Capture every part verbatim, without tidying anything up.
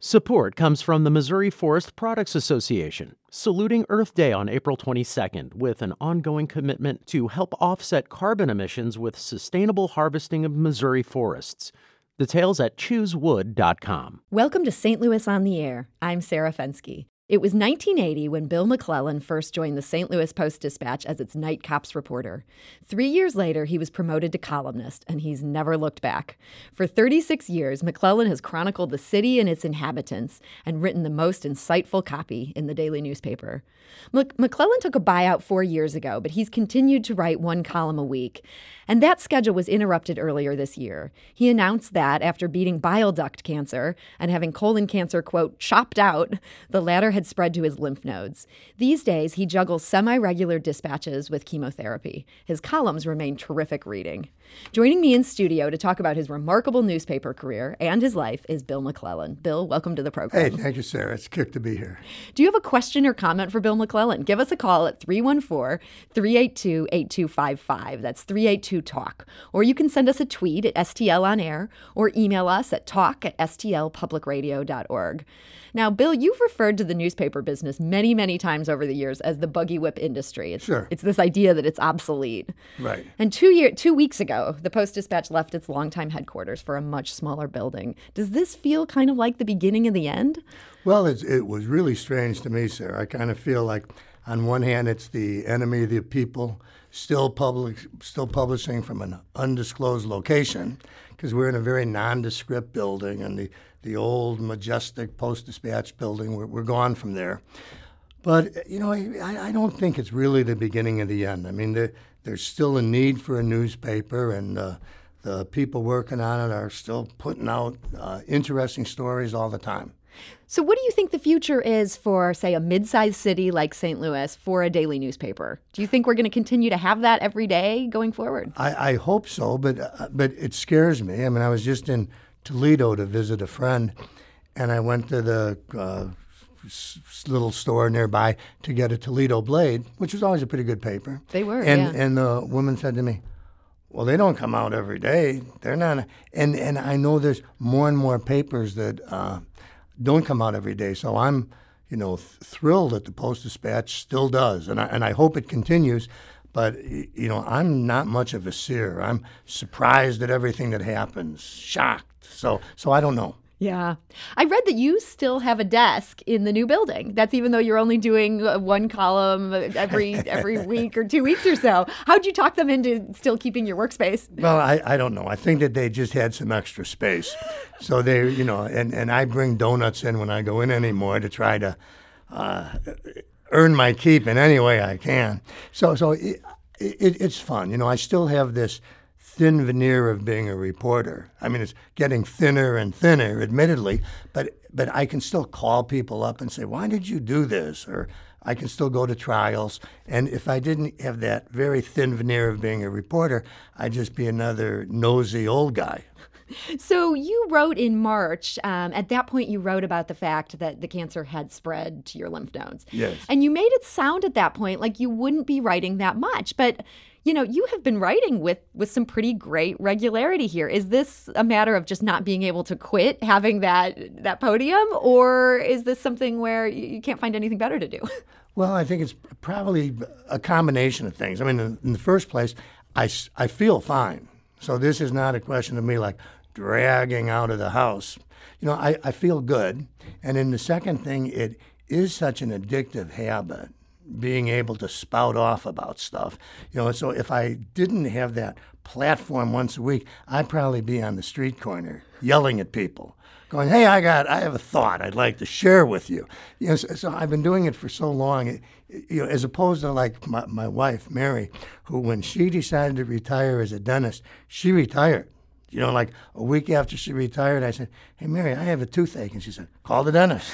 Support comes from the Missouri Forest Products Association, saluting Earth Day on April twenty-second with an ongoing commitment to help offset carbon emissions with sustainable harvesting of Missouri forests. Details at choose wood dot com. Welcome to Saint Louis on the Air. I'm Sarah Fenske. It was nineteen eighty when Bill McClellan first joined the Saint Louis Post-Dispatch as its night cops reporter. Three years later, he was promoted to columnist, and he's never looked back. For thirty-six years, McClellan has chronicled the city and its inhabitants and written the most insightful copy in the daily newspaper. Mc- McClellan took a buyout four years ago, but he's continued to write one column a week. And that schedule was interrupted earlier this year. He announced that after beating bile duct cancer and having colon cancer, quote, chopped out, the latter had spread to his lymph nodes. These days, he juggles semi-regular dispatches with chemotherapy. His columns remain terrific reading. Joining me in studio to talk about his remarkable newspaper career and his life is Bill McClellan. Bill, welcome to the program. Hey, thank you, Sarah. It's good to be here. Do you have a question or comment for Bill McClellan? Give us a call at three one four, three eight two, eight two five five. That's three eight two talk. Or you can send us a tweet at S T L on air or email us at talk at S T L public radio dot org. Now, Bill, you've referred to the newspaper business many, many times over the years as the buggy whip industry. It's, sure. It's this idea that it's obsolete. Right. And two year, two weeks ago, the Post-Dispatch left its longtime headquarters for a much smaller building. Does this feel kind of like the beginning of the end? Well, it's, it was really strange to me, Sarah. I kind of feel like, on one hand, it's the enemy of the people, still public, still publishing from an undisclosed location, because we're in a very nondescript building, and the, the old, majestic Post-Dispatch building, we're, we're gone from there. But, you know, I, I don't think it's really the beginning of the end. I mean, there, there's still a need for a newspaper, and uh, the people working on it are still putting out uh, interesting stories all the time. So what do you think the future is for, say, a mid-sized city like Saint Louis for a daily newspaper? Do you think we're going to continue to have that every day going forward? I, I hope so, but uh, but it scares me. I mean, I was just in Toledo to visit a friend, and I went to the uh, s- little store nearby to get a Toledo Blade, which was always a pretty good paper. They were, and, yeah. And the woman said to me, well, they don't come out every day. They're not. And, and I know there's more and more papers that uh, don't come out every day. So I'm, you know, th- thrilled that the Post-Dispatch still does, and I, and I hope it continues. But, you know, I'm not much of a seer. I'm surprised at everything that happens, shocked. So, so I don't know. Yeah. I read that you still have a desk in the new building. That's even though you're only doing one column every every week or two weeks or so. How'd you talk them into still keeping your workspace? Well, I, I don't know. I think that they just had some extra space. So they, you know, and, and I bring donuts in when I go in anymore to try to uh, earn my keep in any way I can. So, so it, it, it's fun. You know, I still have this thin veneer of being a reporter. I mean, it's getting thinner and thinner, admittedly, but but I can still call people up and say, why did you do this? Or I can still go to trials. And if I didn't have that very thin veneer of being a reporter, I'd just be another nosy old guy. So you wrote in March, um, at that point you wrote about the fact that the cancer had spread to your lymph nodes. Yes. And you made it sound at that point like you wouldn't be writing that much. But, you know, you have been writing with, with some pretty great regularity here. Is this a matter of just not being able to quit having that, that podium? Or is this something where you can't find anything better to do? Well, I think it's probably a combination of things. I mean, in, in the first place, I, I feel fine. So this is not a question of me like dragging out of the house. You know, I, I feel good. And then the second thing, it is such an addictive habit, being able to spout off about stuff. You know, so if I didn't have that platform once a week, I'd probably be on the street corner yelling at people, going, hey, I got, I have a thought I'd like to share with you. You know, so, so I've been doing it for so long, it, you know, as opposed to like my, my wife, Mary, who when she decided to retire as a dentist, she retired. You know, like a week after she retired, I said, hey, Mary, I have a toothache. And she said, call the dentist.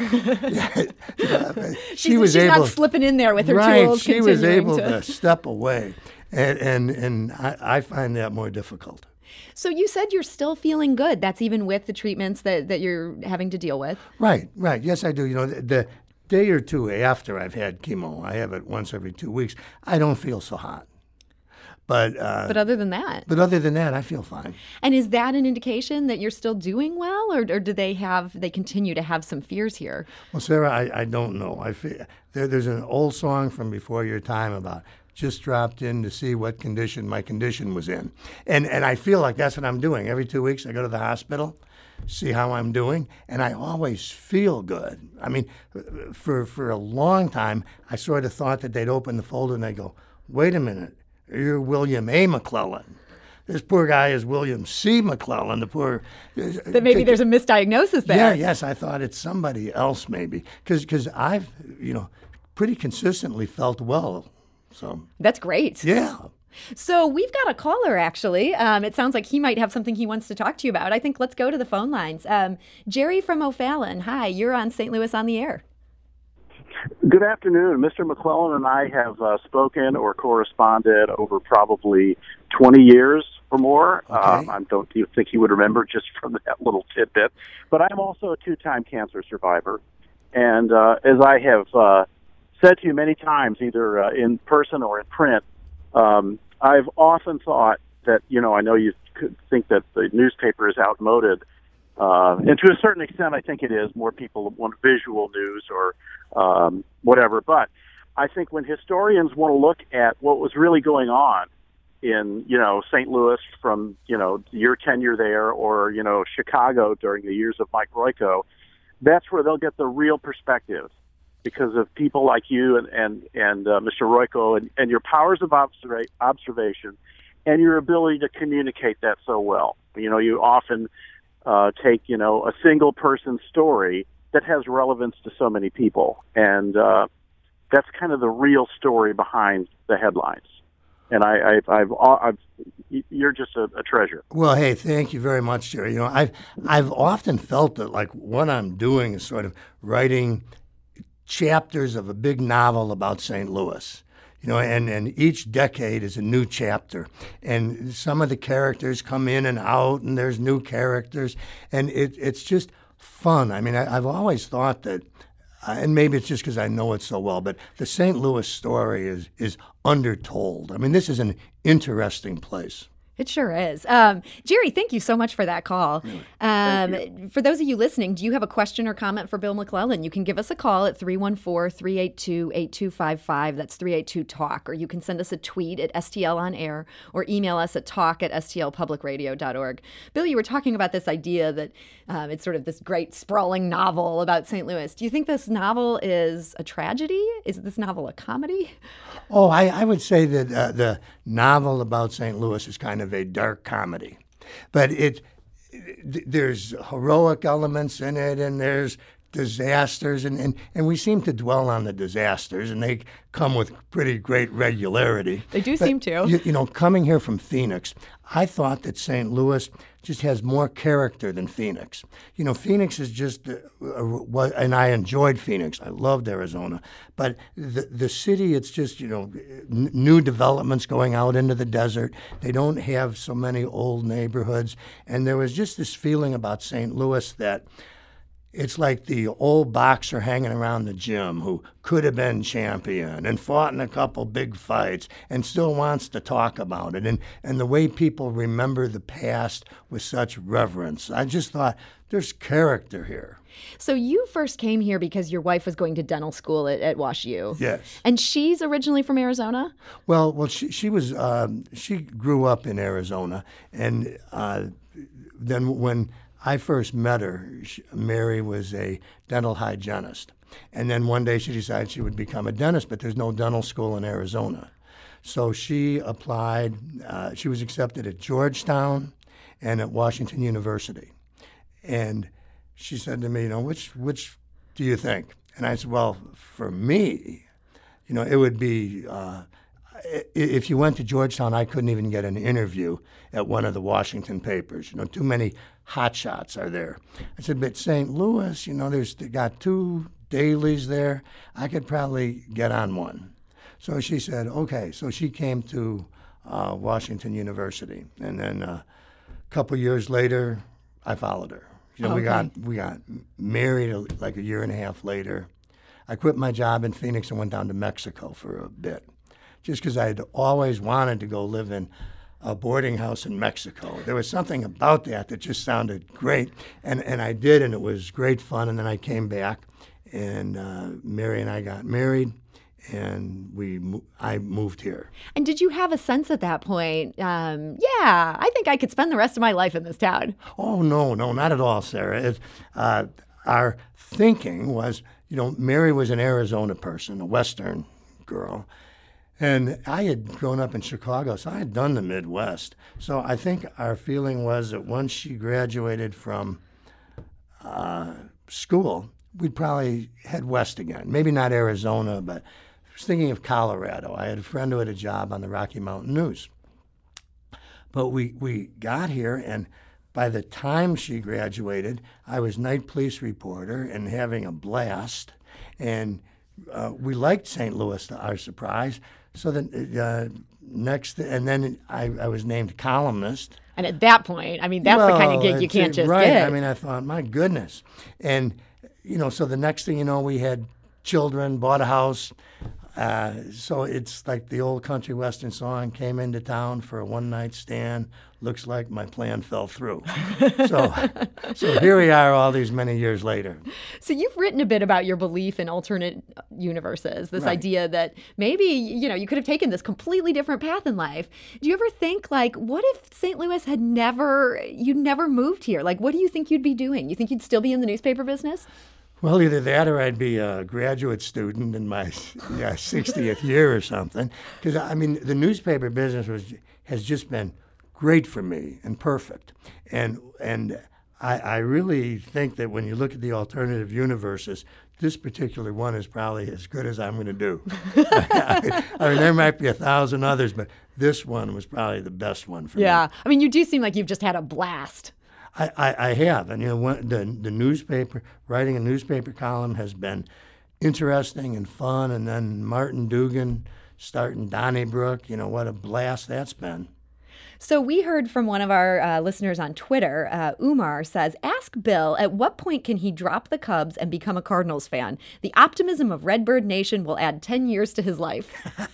she she's, was she's able, not slipping in there with her right, tools. She was able to, to step away. And, and, and I, I find that more difficult. So you said you're still feeling good. That's even with the treatments that, that you're having to deal with. Right, right. Yes, I do. You know, the, the day or two after I've had chemo, I have it once every two weeks, I don't feel so hot. But uh, But other than that, but other than that, I feel fine. and is that an indication that you're still doing well, or, or do they have they continue to have some fears here? Well, Sarah, I, I don't know. I feel, there, there's an old song from before your time about just dropped in to see what condition my condition was in, and and I feel like that's what I'm doing. Every two weeks, I go to the hospital, see how I'm doing, and I always feel good. I mean, for for a long time, I sort of thought that they'd open the folder and they go, "Wait a minute, you're William A. McClellan. This poor guy is William C. McClellan." The poor. That maybe there's a misdiagnosis there. Yeah, yes, I thought it's somebody else maybe, because because I've you know pretty consistently felt well. So That's great. yeah. So we've got a caller, actually. Um, it sounds like he might have something he wants to talk to you about. I think let's go to the phone lines. Um, Jerry from O'Fallon. Hi, you're on Saint Louis on the Air. Good afternoon. Mister McClellan and I have uh, spoken or corresponded over probably twenty years or more. Okay. Um, I don't even think he would remember just from that little tidbit. But I'm also a two-time cancer survivor. And uh, as I have uh, said to you many times, either uh, in person or in print, um, I've often thought that, you know, I know you could think that the newspaper is outmoded. Uh, and to a certain extent, I think it is. More people want visual news or um, whatever. But I think when historians want to look at what was really going on in, you know, Saint Louis from, you know, your tenure there, or, you know, Chicago during the years of Mike Royko, that's where they'll get the real perspective, because of people like you and, and, and uh, Mister Royko and, and your powers of observa- observation and your ability to communicate that so well. You know, you often uh, take, you know, a single person story that has relevance to so many people. And uh, that's kind of the real story behind the headlines. And I, I, I've, I've, you're just a, a treasure. Well, hey, thank you very much, Jerry. You know, I've I've often felt that like what I'm doing is sort of writing chapters of a big novel about Saint Louis. You know, and, and each decade is a new chapter. And some of the characters come in and out, and there's new characters. And it, it's just fun. I mean, I, I've always thought that, uh, and maybe it's just because I know it so well, but the Saint Louis story is is undertold. I mean, this is an interesting place. It sure is. Um, Jerry, thank you so much for that call. Um, for those of you listening, do you have a question or comment for Bill McClellan? You can give us a call at three one four, three eight two, eight two five five. That's three eight two talk. Or you can send us a tweet at S T L on air or email us at talk at S T L public radio dot org. Bill, you were talking about this idea that um, it's sort of this great sprawling novel about Saint Louis. Do you think this novel is a tragedy? Is this novel a comedy? Oh, I, I would say that uh, the novel about Saint Louis is kind of a dark comedy. But it, it there's heroic elements in it, and there's disasters, and, and, and we seem to dwell on the disasters, and they come with pretty great regularity. They do but, seem to. You, you know, coming here from Phoenix, I thought that Saint Louis just has more character than Phoenix. You know, Phoenix is just, uh, uh, and I enjoyed Phoenix. I loved Arizona. But the the city, it's just, you know, n- new developments going out into the desert. They don't have so many old neighborhoods. And there was just this feeling about Saint Louis that it's like the old boxer hanging around the gym who could have been champion and fought in a couple big fights and still wants to talk about it. And, and the way people remember the past with such reverence. I just thought, there's character here. So you first came here because your wife was going to dental school at, at WashU. Yes. And she's originally from Arizona? Well, well, she, she was, um, she grew up in Arizona. And uh, then when I first met her, she, Mary was a dental hygienist. And then one day she decided she would become a dentist, but there's no dental school in Arizona. So she applied, uh, she was accepted at Georgetown and at Washington University. And she said to me, you know, which which do you think? And I said, well, for me, you know, it would be, uh, if you went to Georgetown, I couldn't even get an interview at one of the Washington papers. You know, too many hotshots are there. I said, but Saint Louis, you know, there's they got two dailies there. I could probably get on one. So she said, okay. So she came to uh, Washington University, and then uh, a couple years later, I followed her. You know, okay. we got we got married like a year and a half later. I quit my job in Phoenix and went down to Mexico for a bit. just because I'd always wanted to go live in a boarding house in Mexico. There was something about that that just sounded great, and, and I did, and it was great fun. And then I came back, and uh, Mary and I got married, and we mo- I moved here. And did you have a sense at that point, um, yeah, I think I could spend the rest of my life in this town? Oh, no, no, not at all, Sarah. It, uh, our thinking was, you know, Mary was an Arizona person, a Western girl. And I had grown up in Chicago, so I had done the Midwest. So I think our feeling was that once she graduated from uh, school, we'd probably head west again. Maybe not Arizona, but I was thinking of Colorado. I had a friend who had a job on the Rocky Mountain News. But we, we got here, and by the time she graduated, I was night police reporter and having a blast. And uh, we liked Saint Louis, to our surprise. So then uh, next, and then I, I was named columnist. And at that point, I mean, that's well, the kind of gig you can't just right. get. I mean, I thought, my goodness. And, you know, so the next thing you know, we had children, bought a house. Uh, so it's like the old country western song, came into town for a one-night stand. Looks like my plan fell through. so, so here we are all these many years later. So you've written a bit about your belief in alternate universes, this right. idea that maybe, you know, you could have taken this completely different path in life. Do you ever think, like, what if Saint Louis had never, you'd never moved here? Like, what do you think you'd be doing? You think you'd still be in the newspaper business? Well, either that or I'd be a graduate student in my yeah, sixtieth year or something. Because, I mean, the newspaper business was has just been great for me and perfect. And and I, I really think that when you look at the alternative universes, this particular one is probably as good as I'm going to do. I, I mean, there might be a thousand others, but this one was probably the best one for yeah. me. Yeah. I mean, you do seem like you've just had a blast. I, I, I have, and you know, when, the the newspaper, writing a newspaper column has been interesting and fun, and then Martin Dugan starting Donnybrook, you know, what a blast that's been. So we heard from one of our uh, listeners on Twitter, uh, Umar says, ask Bill, at what point can he drop the Cubs and become a Cardinals fan? The optimism of Redbird Nation will add ten years to his life.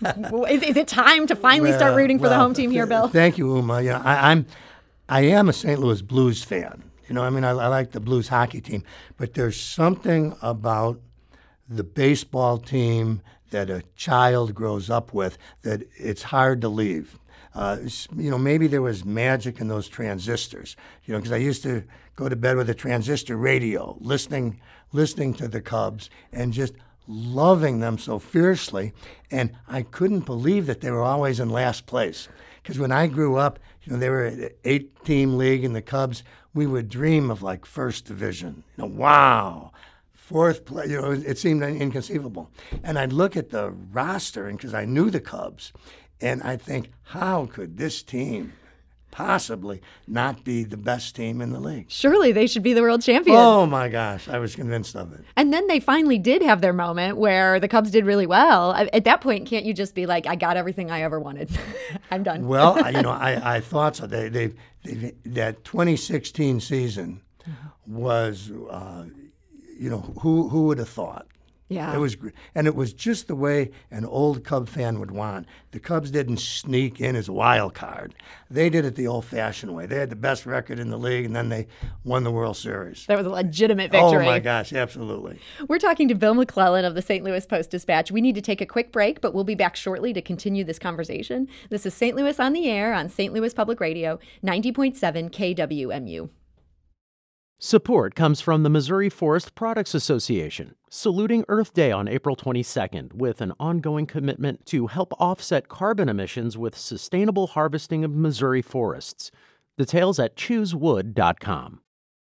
is, is it time to finally well, start rooting for well, the home team here, Bill? Thank you, Umar. You know, I, I'm... I am a Saint Louis Blues fan. You know, I mean, I, I like the Blues hockey team, but there's something about the baseball team that a child grows up with that it's hard to leave. Uh, you know, maybe there was magic in those transistors, you know, because I used to go to bed with a transistor radio, listening, listening to the Cubs and just loving them so fiercely. And I couldn't believe that they were always in last place. Because when I grew up, you know, they were an eight-team league, and the Cubs, we would dream of, like, first division. You know, wow, fourth place. You know, it, it seemed inconceivable. And I'd look at the roster, and because I knew the Cubs, and I'd think, how could this team possibly not be the best team in the league? Surely they should be the world champions. Oh, my gosh. I was convinced of it. And then they finally did have their moment where the Cubs did really well. At that point, can't you just be like, I got everything I ever wanted. I'm done. Well, I, you know, I, I thought so. They, they, they, that twenty sixteen season was, uh, you know, who who would have thought? Yeah. It was, and it was just the way an old Cub fan would want. The Cubs didn't sneak in as a wild card. They did it the old-fashioned way. They had the best record in the league, and then they won the World Series. That was a legitimate victory. Oh, my gosh, absolutely. We're talking to Bill McClellan of the Saint Louis Post-Dispatch. We need to take a quick break, but we'll be back shortly to continue this conversation. This is Saint Louis on the Air on Saint Louis Public Radio, ninety point seven K W M U. Support comes from the Missouri Forest Products Association, saluting Earth Day on April twenty-second with an ongoing commitment to help offset carbon emissions with sustainable harvesting of Missouri forests. Details at choose wood dot com.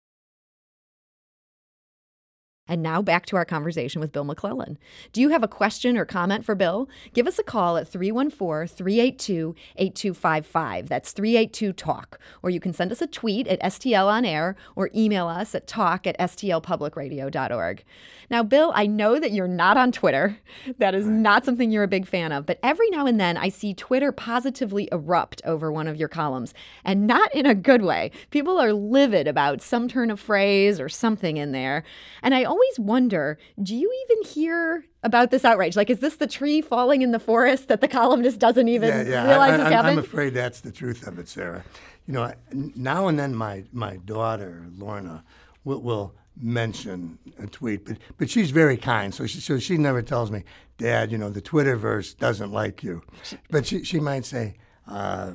And now back to our conversation with Bill McClellan. Do you have a question or comment for Bill? Give us a call at three one four, three eight two, eight two five five. That's three eight two talk. Or you can send us a tweet at S T L on air or email us at talk at S T L public radio dot org. Now, Bill, I know that you're not on Twitter. That is not something you're a big fan of. But every now and then I see Twitter positively erupt over one of your columns. And not in a good way. People are livid about some turn of phrase or something in there. And I always wonder, do you even hear about this outrage? Like, is this the tree falling in the forest that the columnist doesn't even yeah, yeah. realize I, I, has I'm, happened? I'm afraid that's the truth of it, Sarah. You know, now and then my, my daughter, Lorna, will, will mention a tweet, but but she's very kind, so she, so she never tells me, Dad, you know, the Twitterverse doesn't like you. But she, she might say, uh,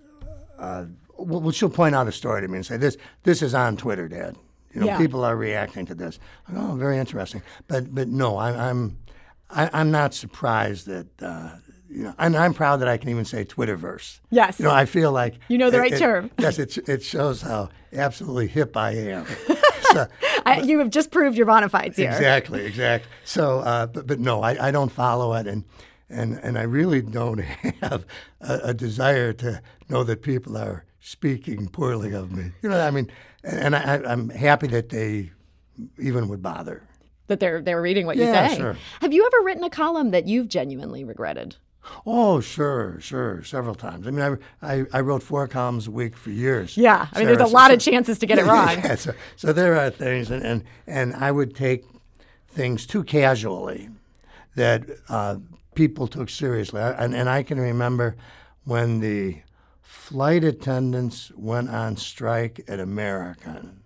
uh, well, she'll point out a story to me and say, this this is on Twitter, Dad. You know, Yeah. people are reacting to this. I go, oh, very interesting. But but no, I, I'm I, I'm not surprised that uh, you know, and I'm proud that I can even say Twitterverse. Yes. You know, I feel like You know the it- right it- term. Yes, it it shows how absolutely hip I am. So, I, you have just proved your bona fides here. exactly, exactly. So, uh, but but no, I, I don't follow it, and and and I really don't have a, a desire to know that people are speaking poorly of me. You know, I mean, and I, I'm happy that they even would bother. That they're they're reading what Yeah, you say. sure. Have you ever written a column that you've genuinely regretted? Oh, sure, sure, several times. I mean, I, I, I wrote four columns a week for years. Yeah, I mean, there's Sarah, a lot so- of chances to get it Yeah, wrong. yeah, so, so there are things, and, and, and I would take things too casually that uh, people took seriously. I, and, and I can remember when the flight attendants went on strike at American,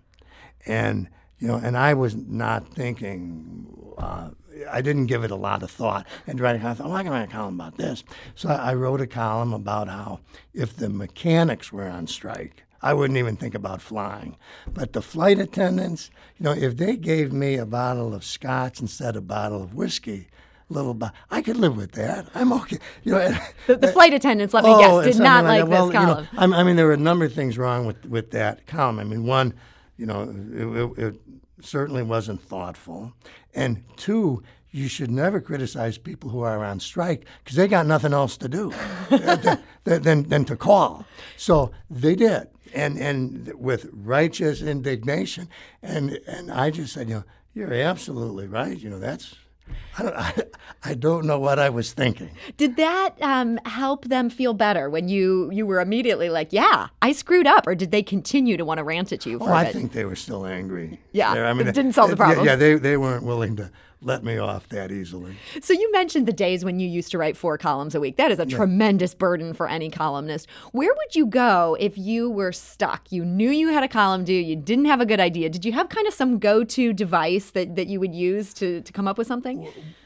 and you know, and I was not thinking. Uh, I didn't give it a lot of thought. And writing, I thought, well, I can write a column about this. So I, I wrote a column about how if the mechanics were on strike, I wouldn't even think about flying. But the flight attendants, you know, if they gave me a bottle of scotch instead of a bottle of whiskey, little, bo- I could live with that. I'm okay. You know, and- The, the flight attendants, let me Oh, guess, and did something not like like that. Well, this you know, column. I'm- I mean, there were a number of things wrong with, with that column. I mean, one, you know, it, it, it certainly wasn't thoughtful. And two, you should never criticize people who are on strike because they got nothing else to do than, than, than to call. So they did, and and with righteous indignation. And and I just said, you know, you're absolutely right. You know, that's. I don't, I, I don't know what I was thinking. Did that um, help them feel better when you you were immediately like, yeah, I screwed up, or did they continue to want to rant at you for Oh, a I bit? think they were still angry. Yeah, There, I mean, it didn't solve the yeah, problem. Yeah, they they weren't willing to let me off that easily. So you mentioned the days when you used to write four columns a week. That is a tremendous burden for any columnist. Where would you go if you were stuck? You knew you had a column due, you didn't have a good idea. Did you have kind of some go-to device that, that you would use to, to come up with something?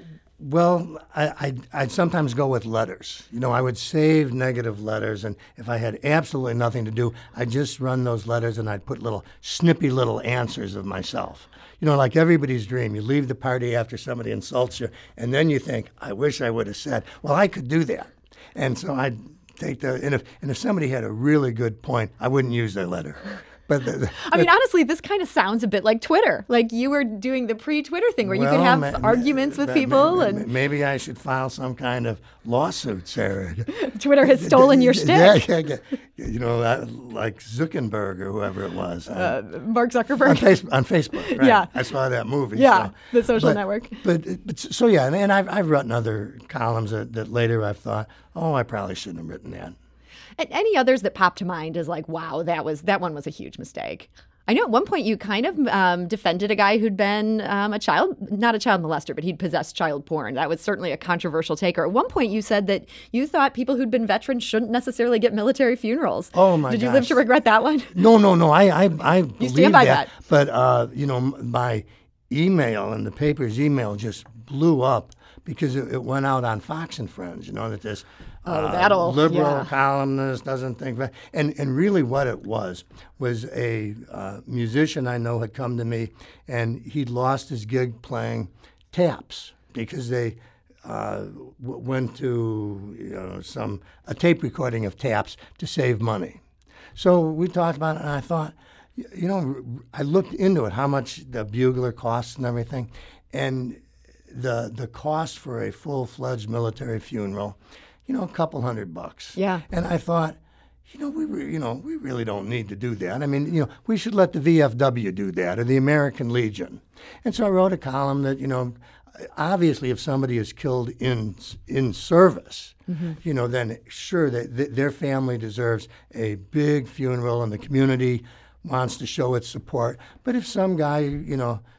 Well, I, I'd, I'd sometimes go with letters. You know, I would save negative letters, and if I had absolutely nothing to do, I'd just run those letters and I'd put little snippy little answers of myself. You know, like everybody's dream. You leave the party after somebody insults you, and then you think, I wish I would have said, well, I could do that. And so I'd take the, and if, and if somebody had a really good point, I wouldn't use their letter. But the, the, I mean, honestly, this kind of sounds a bit like Twitter. Like you were doing the pre-Twitter thing where you could Well, have ma- ma- arguments with ma- people, ma- and maybe I should file some kind of lawsuit, Sarah. Twitter has stolen your shtick. Yeah, yeah, yeah. You know, uh, like Zuckerberg or whoever it was. Uh, Uh, Mark on, Zuckerberg. face, on Facebook, right? Yeah. I saw that movie. Yeah, so. the social But- network. But, but so yeah, and, and I've I've written other columns that, that later I've thought, oh, I probably shouldn't have written that. And any others that pop to mind is like, wow, that was that one was a huge mistake. I know at one point you kind of um, defended a guy who'd been um, a child, not a child molester, but he'd possessed child porn. That was certainly a controversial take. Or at one point you said that you thought people who'd been veterans shouldn't necessarily get military funerals. Oh, my Did you live gosh. to regret that one? No, no, no. I, I, I believe stand by that. that. But uh, you know, m- my email and the paper's email just blew up because it, it went out on Fox and Friends. You know that this Oh, uh, that'll- liberal yeah. columnist doesn't think, va- and and really what it was was a uh, musician I know had come to me, and he'd lost his gig playing taps because they. Uh, w- went to you know some a tape recording of taps to save money. So we talked about it, and I thought, y- you know, I looked into it, how much the bugler costs and everything, and the the cost for a full-fledged military funeral, you know, a couple hundred bucks. Yeah. And I thought, you know, we re- you know we really don't need to do that. I mean, you know, we should let the V F W do that or the American Legion. And so I wrote a column that you know. Obviously, if somebody is killed in in service, mm-hmm. you know, then sure that th- their family deserves a big funeral, and the community wants to show its support. But if some guy, you know,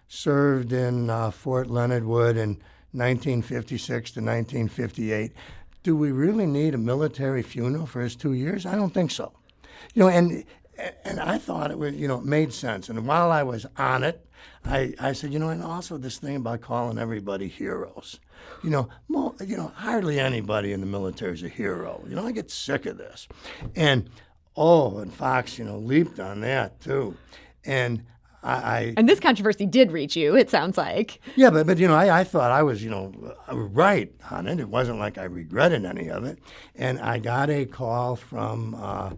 served in uh, Fort Leonard Wood in nineteen fifty-six to nineteen fifty-eight. Do we really need a military funeral for his two years? I don't think so. You know, and and I thought it was, you know, it made sense. And while I was on it, I, I said, you know, and also this thing about calling everybody heroes. You know, mo- you know, hardly anybody in the military is a hero. You know, I get sick of this. And, oh, and Fox, you know, leaped on that, too. And I, I And this controversy did reach you, it sounds like. Yeah, but, but you know, I, I thought I was, you know, right on it. It wasn't like I regretted any of it. And I got a call from uh,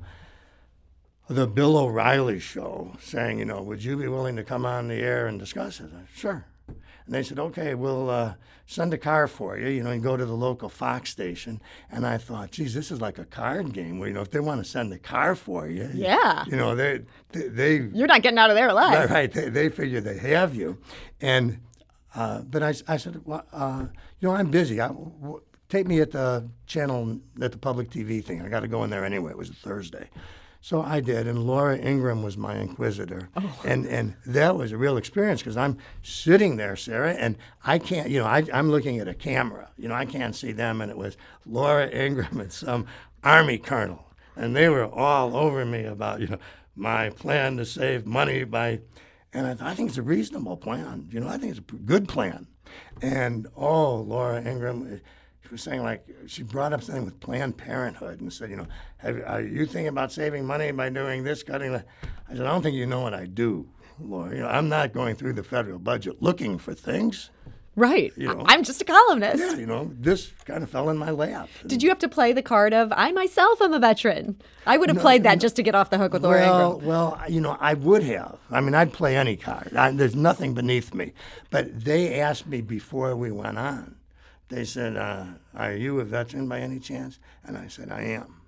the Bill O'Reilly show saying, you know, would you be willing to come on the air and discuss it? I said, sure. And they said, okay, we'll uh, send a car for you, you know, and go to the local Fox station. And I thought, geez, this is like a card game where, you know, if they want to send a car for you, Yeah. you know, they, they, they You're not getting out of there alive. Right, right. They, they figure they have you. And, uh, but I, I said, well, uh, you know, I'm busy. I, w- take me at the channel, at the public T V thing. I got to go in there anyway. It was a Thursday. So I did, and Laura Ingraham was my inquisitor. Oh. And and that was a real experience because I'm sitting there, Sarah, and I can't, you know, I, I'm looking at a camera. You know, I can't see them, and it was Laura Ingraham and some Army colonel. And they were all over me about, you know, my plan to save money by, and I, I think it's a reasonable plan. You know, I think it's a good plan. And, oh, Laura Ingraham, she was saying, like, she brought up something with Planned Parenthood and said, you know, have, are you thinking about saving money by doing this, cutting that? I said, I don't think you know what I do, Laura. You know, I'm not going through the federal budget looking for things. Right. You know, I'm just a columnist. Yeah, you know, this kind of fell in my lap. Did you have to play the card of, I myself am a veteran? I would have No, played that no. just to get off the hook with Laura Well, Ingraham. well, you know, I would have. I mean, I'd play any card. I, there's nothing beneath me. But they asked me before we went on. They said, uh, are you a veteran by any chance? And I said, I am.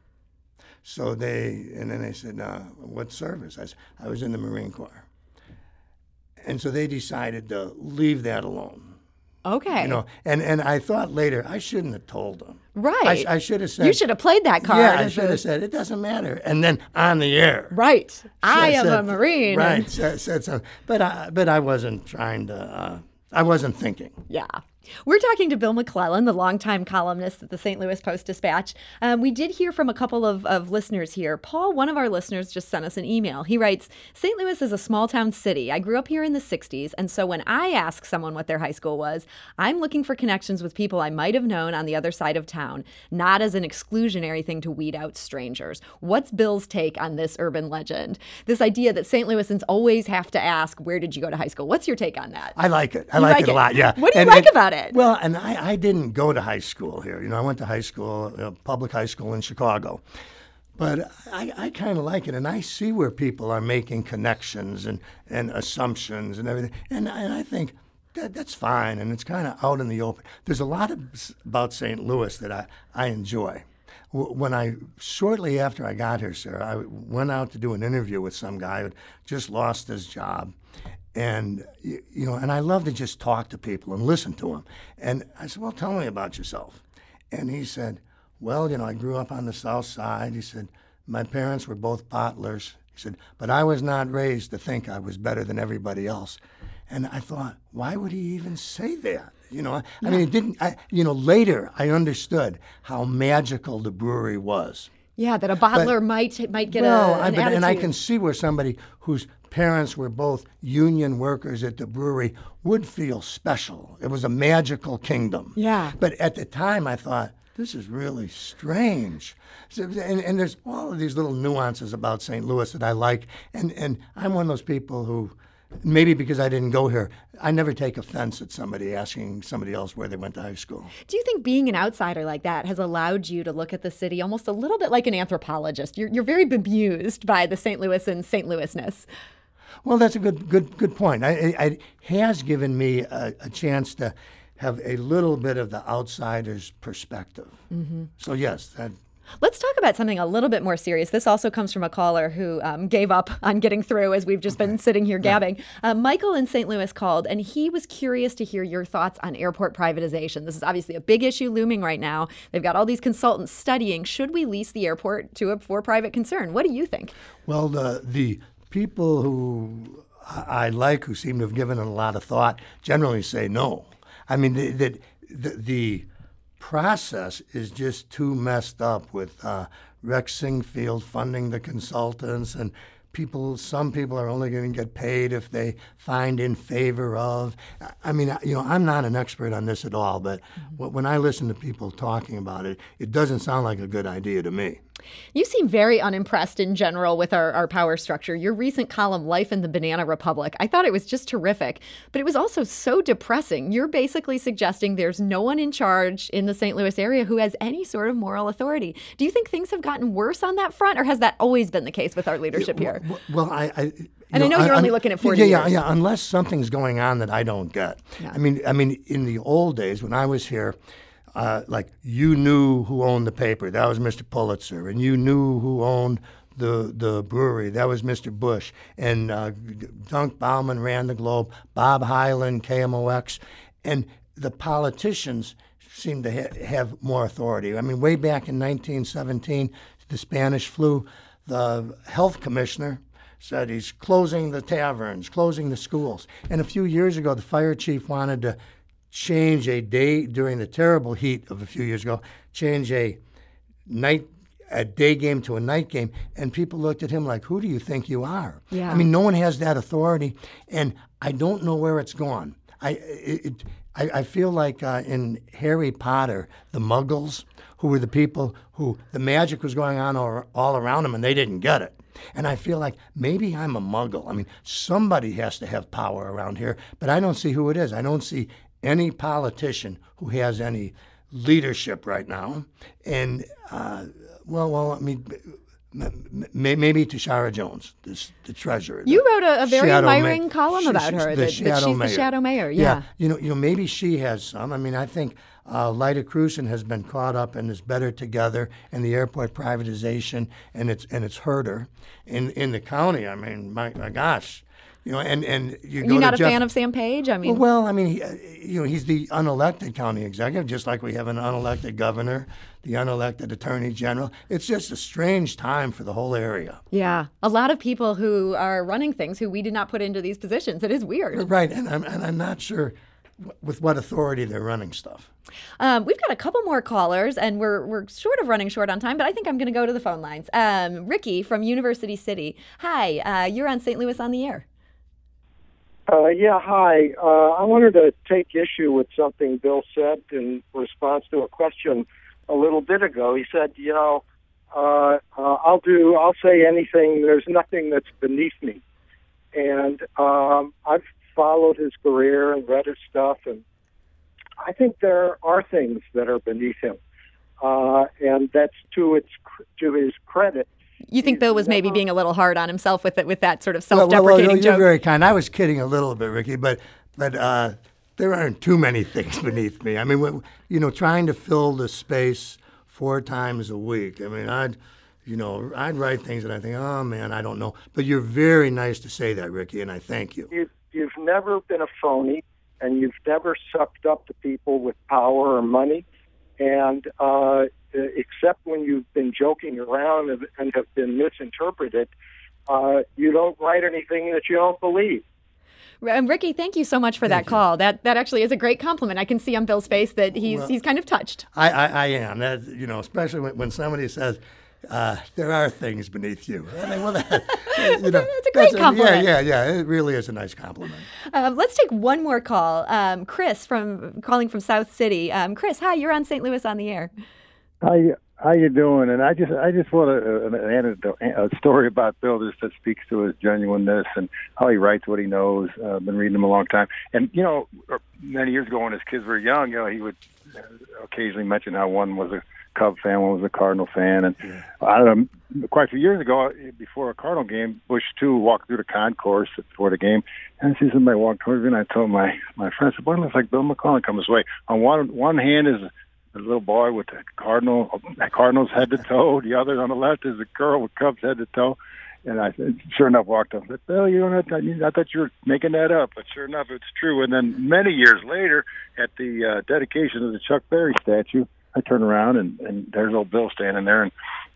So they, and then they said, uh, what service? I said, I was in the Marine Corps. And so they decided to leave that alone. Okay. You know, and, and I thought later, I shouldn't have told them. Right. I, I should have said. You should have played that card. Yeah, I as should a- have said, it doesn't matter. And then on the air. Right. I am said- a Marine. Right. Said, said something. But I, but I wasn't trying to, uh, I wasn't thinking. Yeah. We're talking to Bill McClellan, the longtime columnist at the Saint Louis Post-Dispatch. Um, we did hear from a couple of, of listeners here. Paul, one of our listeners, just sent us an email. He writes, Saint Louis is a small-town city. I grew up here in the sixties, and so when I ask someone what their high school was, I'm looking for connections with people I might have known on the other side of town, not as an exclusionary thing to weed out strangers. What's Bill's take on this urban legend? This idea that Saint Louisans always have to ask, where did you go to high school? What's your take on that? I like it. I You like, like it a it? lot, yeah. What do you And- like and- about it? Well, and I, I didn't go to high school here. You know, I went to high school, uh, public high school in Chicago. But I, I kind of like it, and I see where people are making connections and, and assumptions and everything. And, and I think that that's fine, and it's kind of out in the open. There's a lot of, about Saint Louis that I, I enjoy. When I, shortly after I got here, Sarah, I went out to do an interview with some guy who just lost his job. And, you you know, and I love to just talk to people and listen to them. And I said, well, tell me about yourself. And he said, well, you know, I grew up on the South Side. He said, my parents were both bottlers. He said, but I was not raised to think I was better than everybody else. And I thought, why would he even say that? You know, I mean, it didn't, I, you know, later I understood how magical the brewery was. Yeah, that a bottler might might get Well, a, I, an but, and I attitude. can see where somebody whose parents were both union workers at the brewery would feel special. It was a magical kingdom. Yeah. But at the time, I thought, this is really strange. So, and, and there's all of these little nuances about Saint Louis that I like. And, and I'm one of those people who, maybe because I didn't go here, I never take offense at somebody asking somebody else where they went to high school. Do you think being an outsider like that has allowed you to look at the city almost a little bit like an anthropologist? You're, you're very bemused by the Saint Louis and Saint Louisness. Well, that's a good, good, good point. I, I, it has given me a, a chance to have a little bit of the outsider's perspective. Mm-hmm. So yes, that. Let's talk about something a little bit more serious. This also comes from a caller who um, gave up on getting through as we've just been sitting here gabbing. Uh, Michael in Saint Louis called, and he was curious to hear your thoughts on airport privatization. This is obviously a big issue looming right now. They've got all these consultants studying, should we lease the airport to a for-private concern? What do you think? Well, the the people who I, I like, who seem to have given it a lot of thought, generally say no. I mean, the, the, the, the process is just too messed up with uh, Rex Singfield funding the consultants, and people, some people are only going to get paid if they find in favor of. I mean, you know, I'm not an expert on this at all, but mm-hmm. when I listen to people talking about it, it doesn't sound like a good idea to me. You seem very unimpressed in general with our, our power structure. Your recent column, Life in the Banana Republic, I thought it was just terrific, but it was also so depressing. You're basically suggesting there's no one in charge in the Saint Louis area who has any sort of moral authority. Do you think things have gotten worse on that front, or has that always been the case with our leadership yeah, here? Well, well I... I and know, I know you're I, only I, looking at forty yeah, years. Yeah, yeah, unless something's going on that I don't get. Yeah. I mean, I mean, in the old days when I was here, Uh, like you knew who owned the paper, that was Mister Pulitzer, and you knew who owned the the brewery, that was Mister Bush, and uh, Dunk Bauman ran the Globe, Bob Hyland, K M O X, and the politicians seemed to ha- have more authority. I mean, way back in nineteen seventeen, the Spanish flu, the health commissioner said he's closing the taverns, closing the schools, and a few years ago, the fire chief wanted to change a day during the terrible heat of a few years ago, change a night a day game to a night game, and people looked at him like, who do you think you are? Yeah. I mean, no one has that authority, and I don't know where it's gone. I it, I, I feel like uh, in Harry Potter, the Muggles, who were the people who the magic was going on all, all around them, and they didn't get it. And I feel like maybe I'm a Muggle. I mean, somebody has to have power around here, but I don't see who it is. I don't see any politician who has any leadership right now. And, uh, well, well, I mean, maybe Tashara Jones, this, the treasurer. You wrote a, a very admiring ma- column she, about her, the that, shadow that she's mayor. the shadow mayor. Yeah. yeah. You know, you know, maybe she has some. I mean, I think uh, Lyda Krewson has been caught up in this Better Together and the airport privatization, and it's and it's hurt her. In in the county, I mean, my, my gosh. You know, and, and you go You're not to a Jeff, fan of Sam Page? I mean, well, I mean, he, you know, he's the unelected county executive, just like we have an unelected governor, the unelected attorney general. It's just a strange time for the whole area. Yeah, a lot of people who are running things who we did not put into these positions. It is weird, right? And I'm and I'm not sure with what authority they're running stuff. Um, we've got a couple more callers, and we're we're sort of running short on time, but I think I'm going to go to the phone lines. Um, Ricky from University City. Hi, uh, you're on Saint Louis on the Air. Uh, yeah, hi. Uh, I wanted to take issue with something Bill said in response to a question a little bit ago. He said, you know, uh, uh, I'll do, I'll say anything. There's nothing that's beneath me. And um, I've followed his career and read his stuff, and I think there are things that are beneath him. Uh, and that's to its to his credit. You think Bill was maybe being a little hard on himself with it, with that sort of self-deprecating well, well, well, you're joke? You're very kind. I was kidding a little bit, Ricky, but but uh, there aren't too many things beneath me. I mean, when, you know, trying to fill the space four times a week. I mean, I'd, you know, I'd write things that I think, oh man, I don't know. But you're very nice to say that, Ricky, and I thank you. You've, you've never been a phony, and you've never sucked up to people with power or money, and uh, except when you've been joking around and, and have been misinterpreted, uh, you don't write anything that you don't believe. Um, Ricky, thank you so much for Thank that you. call. That that actually is a great compliment. I can see on Bill's face that he's Well, he's kind of touched. I, I, I am. That, you know, especially when, when somebody says, uh, there are things beneath you. I mean, well, that, you know, It's a great that's compliment. yeah, yeah, yeah. It really is a nice compliment. Um, let's take one more call. Um, Chris from calling from South City. Um, Chris, hi, you're on Saint Louis on the Air. How you how you doing? And I just I just want to an anecdote, a story about Bill just that speaks to his genuineness and how he writes what he knows. Uh, I've been reading him a long time, and you know, many years ago when his kids were young, you know, he would occasionally mention how one was a Cub fan, one was a Cardinal fan, and yeah. I don't know. Quite a few years ago, before a Cardinal game, Bush too walked through the concourse before the game, and I see somebody walk towards me, and I told my my friend, I said, "Boy, it looks like Bill McClellan come this way." On one one hand is a little boy with a Cardinal, Cardinals head to toe. The other on the left is a girl with Cubs head to toe. And I said, sure enough, walked up. I said, Bill, you don't have to, I thought you were making that up, but sure enough, it's true. And then many years later, at the uh, dedication of the Chuck Berry statue, I turn around and, and there's old Bill standing there, and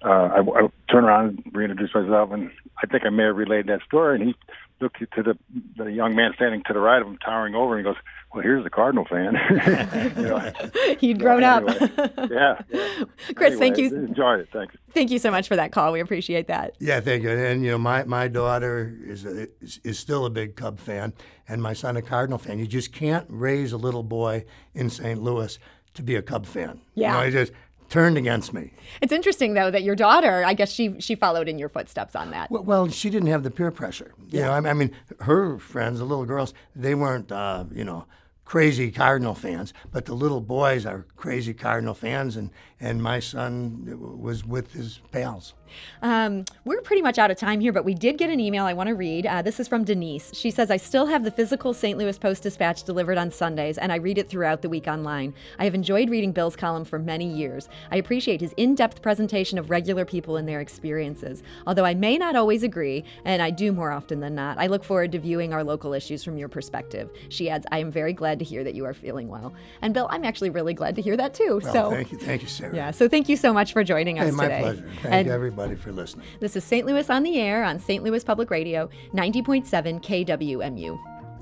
uh, I, I turned around and reintroduced myself, and I think I may have relayed that story. And he looked to the the young man standing to the right of him, towering over, and he goes, "Well, here's the Cardinal fan." you know, You'd grown yeah, up. Anyway, yeah, yeah. Chris, Anyway, thank you. Enjoyed it. Thanks. Thank you so much for that call. We appreciate that. Yeah, thank you. And, you know, my, my daughter is, a, is is still a big Cub fan, and my son a Cardinal fan. You just can't raise a little boy in Saint Louis to be a Cub fan. Yeah. You know, he just turned against me. It's interesting, though, that your daughter, I guess she she followed in your footsteps on that. Well, well she didn't have the peer pressure. You know, I mean, I mean, her friends, the little girls, they weren't, uh, you know, crazy Cardinal fans, but the little boys are crazy Cardinal fans, and, and my son was with his pals. Um, we're pretty much out of time here, but we did get an email I want to read. Uh, this is from Denise. She says, I still have the physical Saint Louis Post-Dispatch delivered on Sundays, and I read it throughout the week online. I have enjoyed reading Bill's column for many years. I appreciate his in-depth presentation of regular people and their experiences. Although I may not always agree, and I do more often than not, I look forward to viewing our local issues from your perspective. She adds, I am very glad to hear that you are feeling well. And Bill, I'm actually really glad to hear that too. Well, so thank you. Thank you, Sarah. Yeah, so thank you so much for joining us hey, my today. pleasure. Thank and you, everybody, for listening. This is Saint Louis on the Air on Saint Louis Public Radio, ninety point seven K W M U.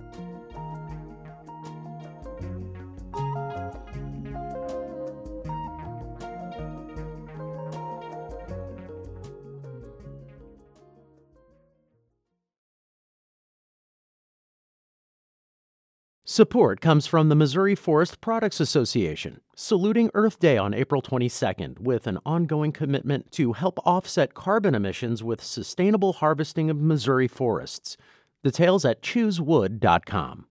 Support comes from the Missouri Forest Products Association, saluting Earth Day on April twenty-second with an ongoing commitment to help offset carbon emissions with sustainable harvesting of Missouri forests. Details at choose wood dot com.